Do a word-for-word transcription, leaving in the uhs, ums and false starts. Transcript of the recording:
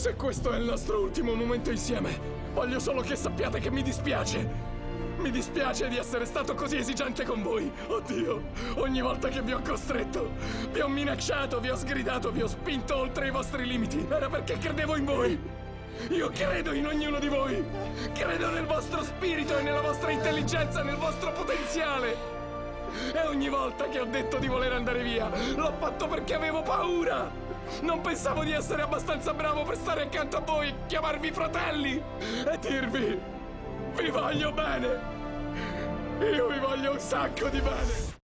Se questo è il nostro ultimo momento insieme, voglio solo che sappiate che mi dispiace. Mi dispiace di essere stato così esigente con voi. Oddio, ogni volta che vi ho costretto, vi ho minacciato, vi ho sgridato, vi ho spinto oltre i vostri limiti. Era perché credevo in voi. Io credo in ognuno di voi. Credo nel vostro spirito e nella vostra intelligenza, nel vostro potenziale. E ogni volta che ho detto di voler andare via, l'ho fatto perché avevo paura. Non pensavo di essere abbastanza bravo per stare accanto a voi, chiamarvi fratelli e dirvi: vi voglio bene. Io vi voglio un sacco di bene.